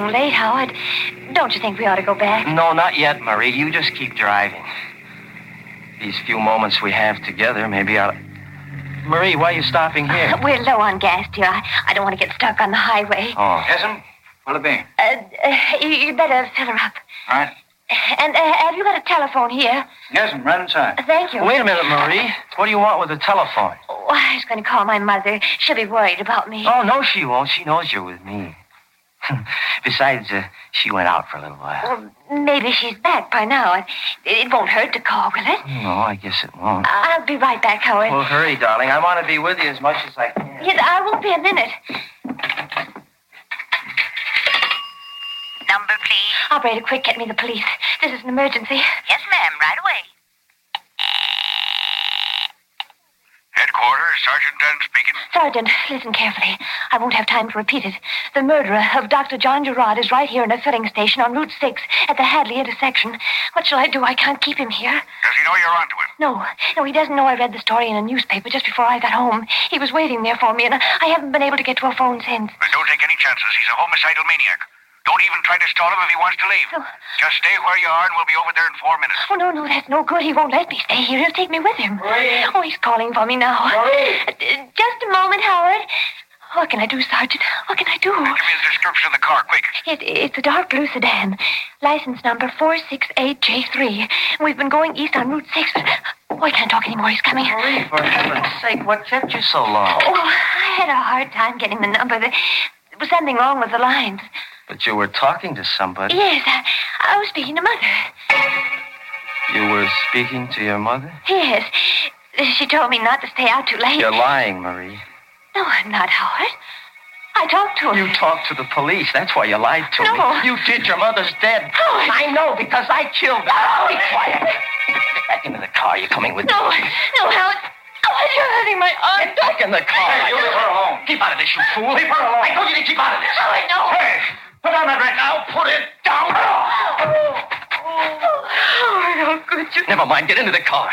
getting late, Howard. Don't you think we ought to go back? No, not yet, Marie. You just keep driving. These few moments we have together, maybe I'll... Marie, why are you stopping here? We're low on gas, dear. I, I don't want to get stuck on the highway. Oh. Yes'm? What'll it be? Uh, uh, you, you better fill her up. All right. And uh, have you got a telephone here? Yes'm, right inside. Thank you. Wait a minute, Marie. What do you want with the telephone? Oh, I was going to call my mother. She'll be worried about me. Oh, no, she won't. She knows you're with me. Besides, uh, she went out for a little while. Well, maybe she's back by now. It, it won't hurt to call, will it? No, I guess it won't. I'll be right back, Howard. Well, hurry, darling. I want to be with you as much as I can. Yes, I won't be a minute. Number, please. Operator, quick, get me the police. This is an emergency. Yes, ma'am, right away. Headquarters, Sergeant Dunn speaking. Sergeant, listen carefully. I won't have time to repeat it. The murderer of Doctor John Gerard is right here in a filling station on Route six at the Hadley intersection. What shall I do? I can't keep him here. Does he know you're onto him? No. No, he doesn't know I read the story in a newspaper just before I got home. He was waiting there for me, and I haven't been able to get to a phone since. But don't take any chances. He's a homicidal maniac. Don't even try to stall him if he wants to leave. No. Just stay where you are, and we'll be over there in four minutes. Oh, no, no, that's no good. He won't let me stay here. He'll take me with him. Marie. Oh, he's calling for me now. Marie. Uh, just a moment, Howard. What can I do, Sergeant? What can I do? Give me the description of the car, quick. It, it's a dark blue sedan. License number four six eight J three. We've been going east on Route six. Oh, I can't talk anymore. He's coming. Marie, for heaven's sake, what kept you so long? Oh, I had a hard time getting the number. There was something wrong with the lines. But you were talking to somebody. Yes, I, I was speaking to Mother. You were speaking to your mother? Yes. She told me not to stay out too late. You're lying, Marie. No, I'm not, Howard. I talked to him. You talked to the police. That's why you lied to No. me. You did. Your mother's dead. Howard. I know, because I killed her. No. Be quiet. Get back into the car. You're coming with me. No, no, Howard. Oh, you're hurting my arm. Get back in the car. Hey, you leave her alone. Keep out of this, you fool. Leave her alone. I told you to keep out of this. Howard, no. Hey, put down that right now. Put it down. Oh, Howard, how could you? Never mind. Get into the car.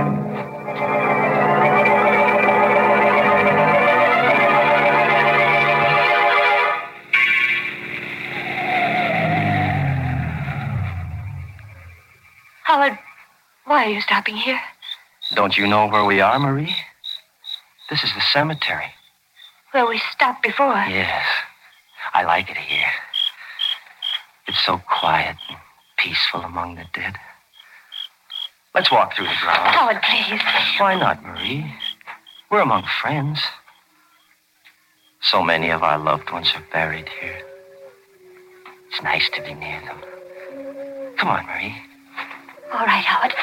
Howard, why are you stopping here? Don't you know where we are, Marie? This is the cemetery. Where we stopped before. Yes. I like it here. It's so quiet and peaceful among the dead. Let's walk through the grounds. Howard, please. Why not, Marie? We're among friends. So many of our loved ones are buried here. It's nice to be near them. Come on, Marie. All right, Howard.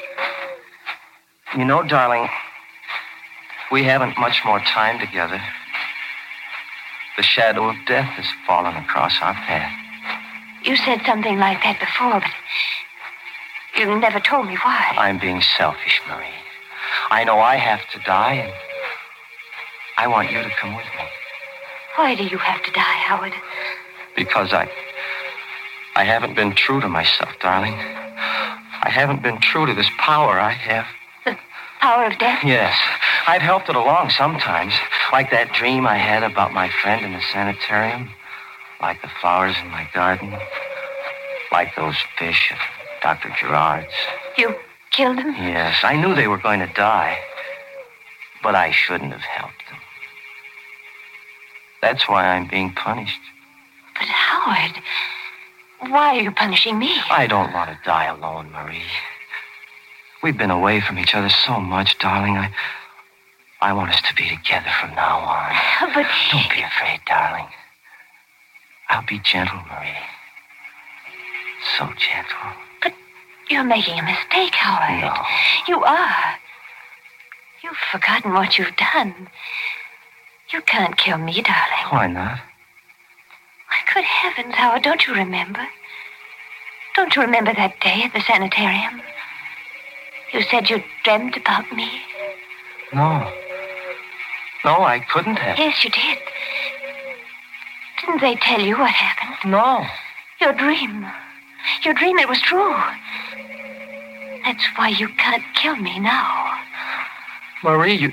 You know, darling, we haven't much more time together. The shadow of death has fallen across our path. You said something like that before, but you never told me why. I'm being selfish, Marie. I know I have to die, and I want you to come with me. Why do you have to die, Howard? Because I... I haven't been true to myself, darling. I haven't been true to this power I have. The power of death? Yes. I've helped it along sometimes. Like that dream I had about my friend in the sanitarium. Like the flowers in my garden. Like those fish at Doctor Gerard's. You killed them? Yes. I knew they were going to die. But I shouldn't have helped them. That's why I'm being punished. But Howard, why are you punishing me? I don't want to die alone, Marie. We've been away from each other so much, darling. I... I want us to be together from now on. But... Don't be afraid, darling. I'll be gentle, Marie. So gentle. But you're making a mistake, Howard. No. You are. You've forgotten what you've done. You can't kill me, darling. Why not? Why, good heavens, Howard, don't you remember? Don't you remember that day at the sanitarium? You said you dreamt about me. No. No, I couldn't have. Yes, you did. Didn't they tell you what happened? No. Your dream. Your dream, it was true. That's why you can't kill me now. Marie, you...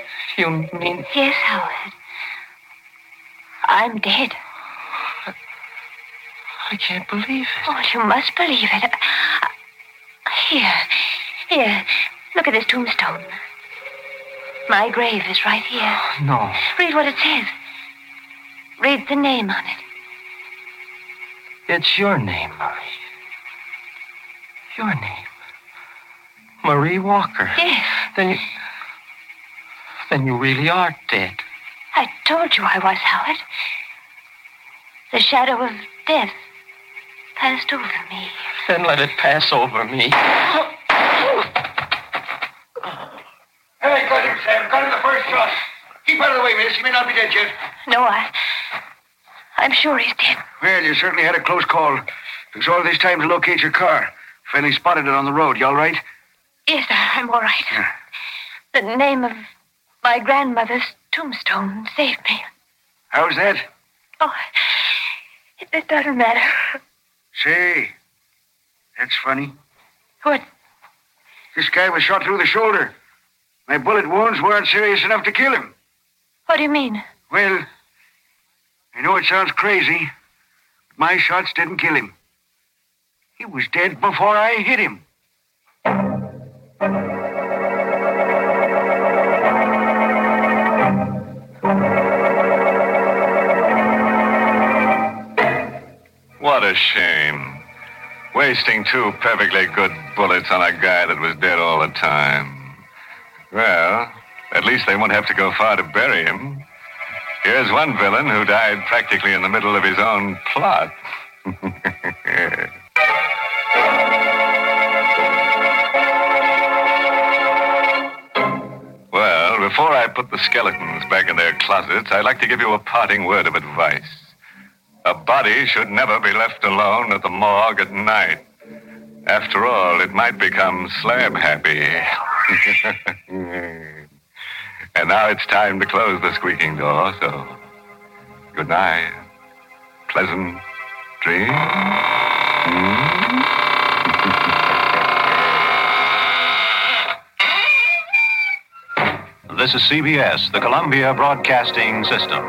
You mean... Yes, Howard. I'm dead. I can't believe it. Oh, you must believe it. Uh, Here, here, look at this tombstone. My grave is right here. No. Read what it says. Read the name on it. It's your name, Marie. Your name. Marie Walker. Yes. Then you... Then you really are dead. I told you I was, Howard. The shadow of death passed over me. Then let it pass over me. Hey, got him, Sam. Got him the first shot. Keep out of the way, miss. He may not be dead yet. No, I... I'm sure he's dead. Well, you certainly had a close call. Took all this time to locate your car. Finally spotted it on the road. You all right? Yes, sir, I'm all right. Yeah. The name of my grandmother's tombstone saved me. How's that? Oh, it, it doesn't matter. Say, that's funny. What? This guy was shot through the shoulder. My bullet wounds weren't serious enough to kill him. What do you mean? Well, I know it sounds crazy, but my shots didn't kill him. He was dead before I hit him. What a shame. Wasting two perfectly good bullets on a guy that was dead all the time. Well, at least they won't have to go far to bury him. Here's one villain who died practically in the middle of his own plot. Well, before I put the skeletons back in their closets, I'd like to give you a parting word of advice. A body should never be left alone at the morgue at night. After all, it might become slab happy. And now it's time to close the squeaking door, so good night. Pleasant dreams. This is C B S, the Columbia Broadcasting System.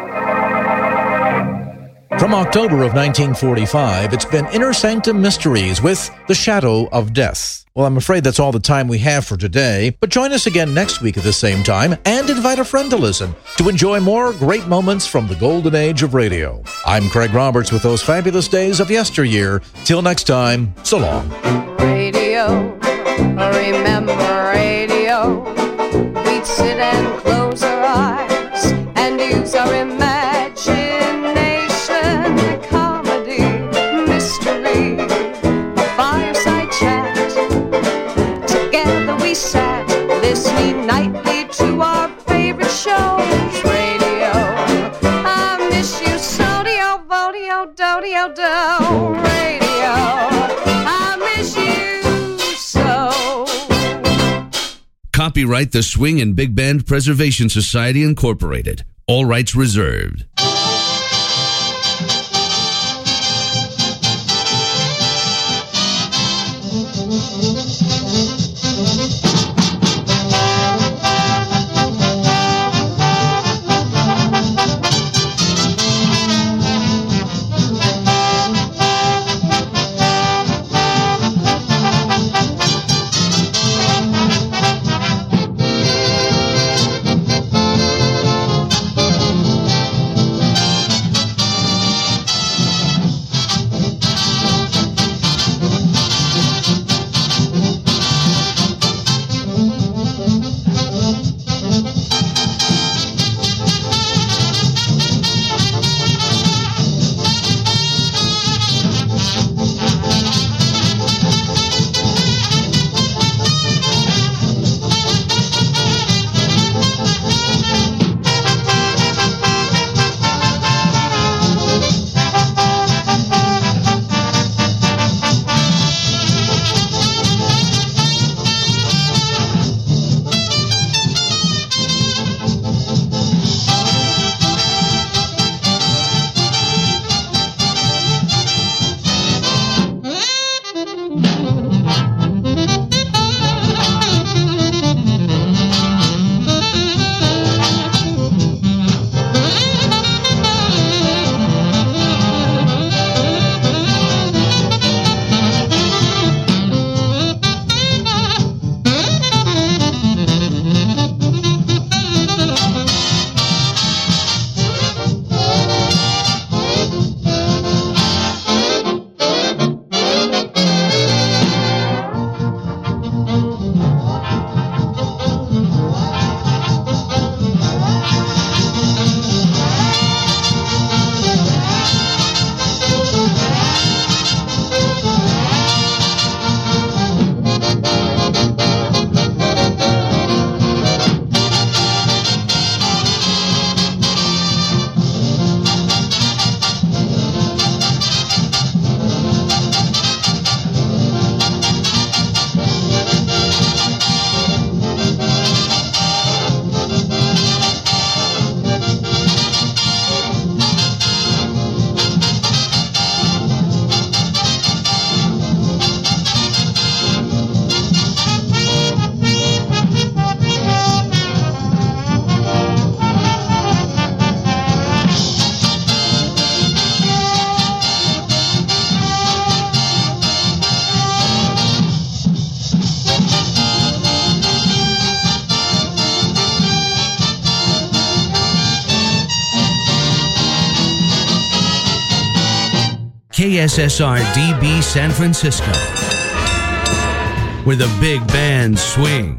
From October of nineteen forty-five, it's been Inner Sanctum Mysteries with The Shadow of Death. Well, I'm afraid that's all the time we have for today, but join us again next week at the same time and invite a friend to listen to enjoy more great moments from the golden age of radio. I'm Craig Roberts with those fabulous days of yesteryear. Till next time, so long. Radio, remember radio. We'd sit and close our eyes and use our imagination. Comedy, mystery, a fireside chat. Together we sat, listening nightly to our favorite shows. Radio, I miss you, sodio, vodio, dodio, do. Radio, I miss you so. Copyright the Swing and Big Band Preservation Society, Incorporated. All rights reserved. C S S R D B San Francisco, where the big bands swing.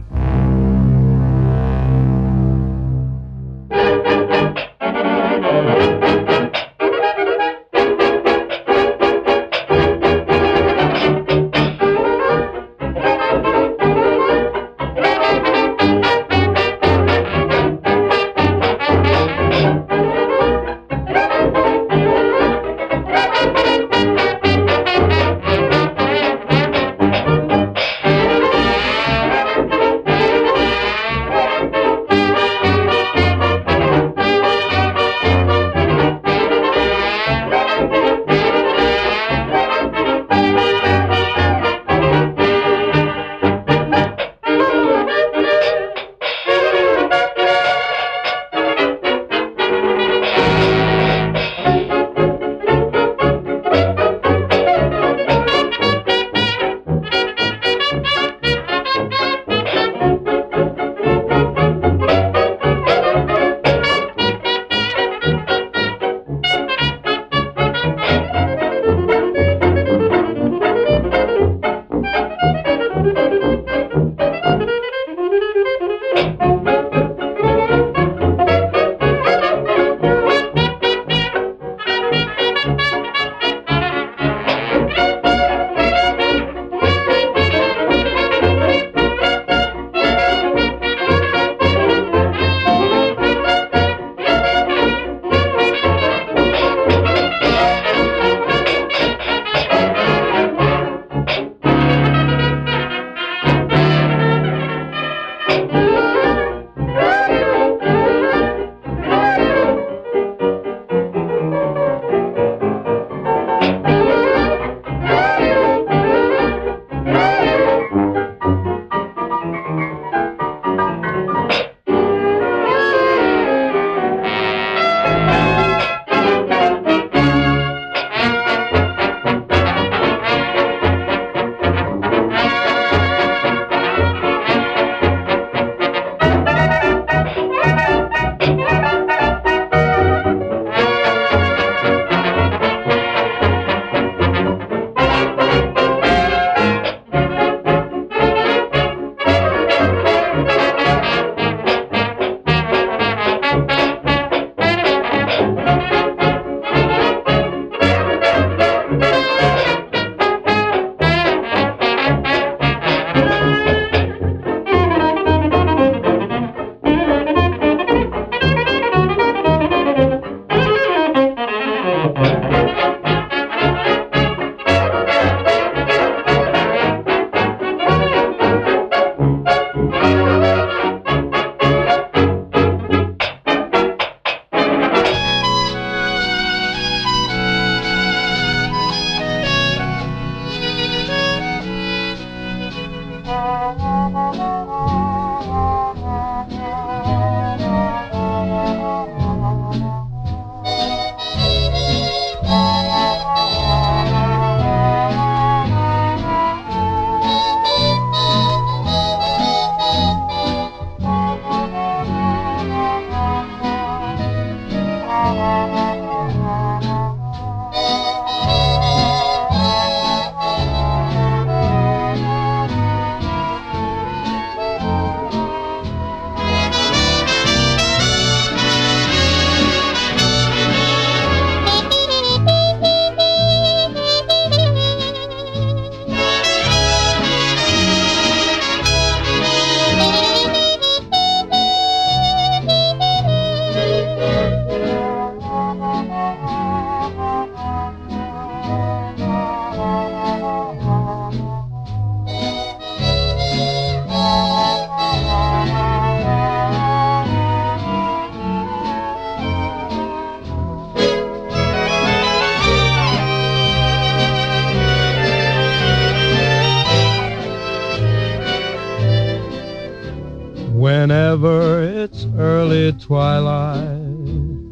Whenever it's early twilight,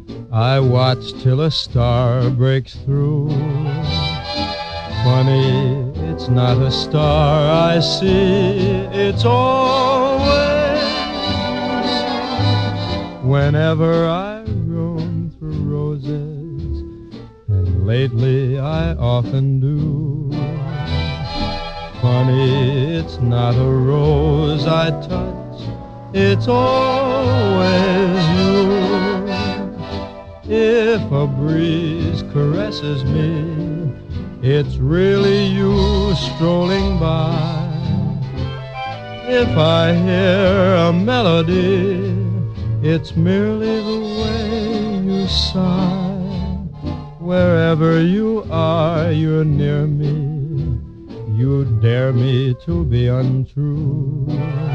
I watch till a star breaks through. Funny, it's not a star I see, it's always whenever I roam through roses and lately I often do. Funny, it's not a rose I touch, it's always you. If a breeze caresses me, it's really you strolling by. If I hear a melody, it's merely the way you sigh. Wherever you are, you're near me. You dare me to be untrue.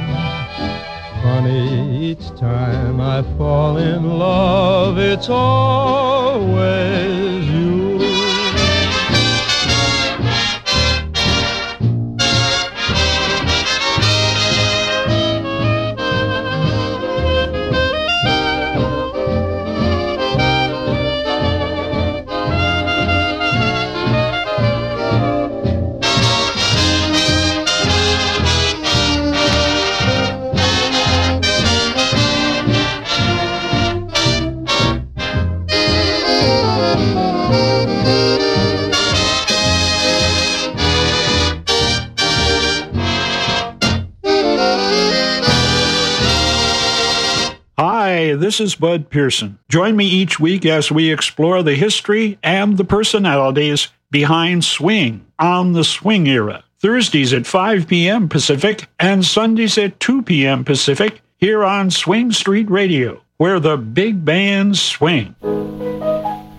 Funny, each time I fall in love, it's always you. Hi, this is Bud Pearson. Join me each week as we explore the history and the personalities behind swing on the Swing Era. Thursdays at five p.m. Pacific and Sundays at two p.m. Pacific here on Swing Street Radio, where the big bands swing.